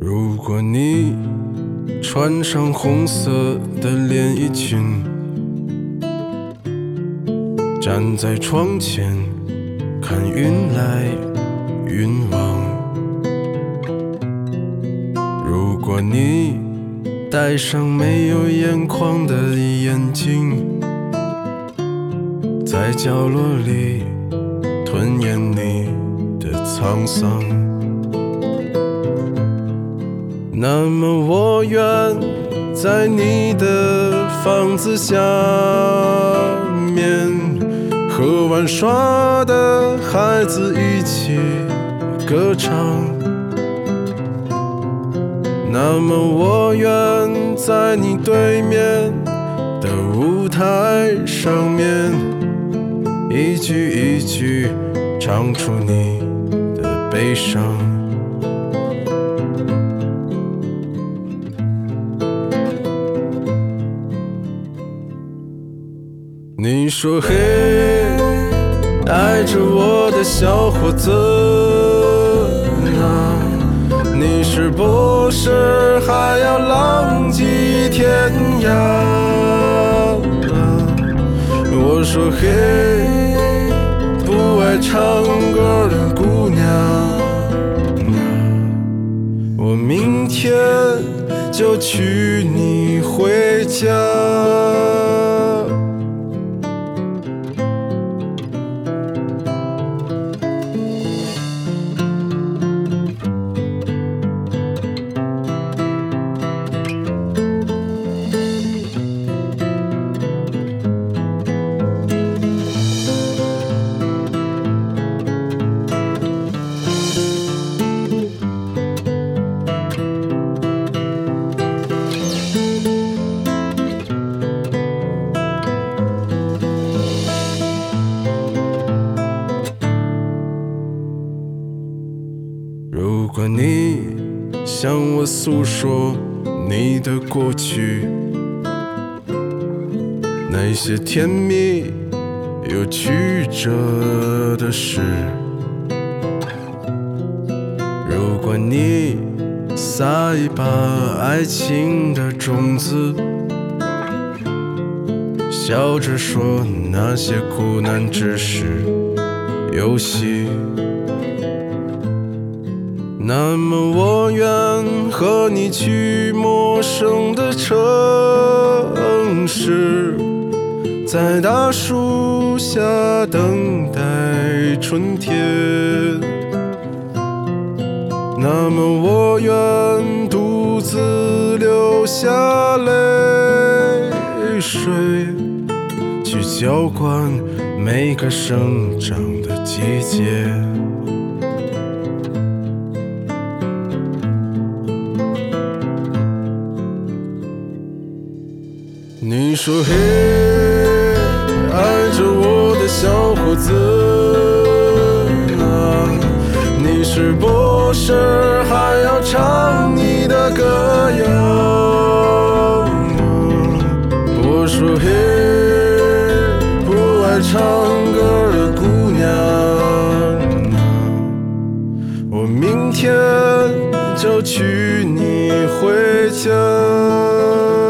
如果你穿上红色的连衣裙，站在窗前看云来云往，如果你戴上没有眼眶的眼镜，在角落里吞咽你的沧桑，那么我愿在你的房子下面，和玩耍的孩子一起歌唱，那么我愿在你对面的舞台上面，一句一句唱出你的悲伤。你说嘿，爱着我的小伙子啊，你是不是还要浪迹天涯啊？我说嘿，不爱唱歌的姑娘啊，我明天就娶你回家。如果你向我诉说你的过去，那些甜蜜又曲折的事，如果你撒一把爱情的种子，笑着说那些苦难只是游戏，那么我愿和你去陌生的城市，在大树下等待春天，那么我愿独自流下泪水，去浇灌每个生长的季节。你说嘿，爱着我的小伙子啊，你是不是还要唱你的歌谣啊？我说嘿，不爱唱歌的姑娘啊，我明天就娶你回家。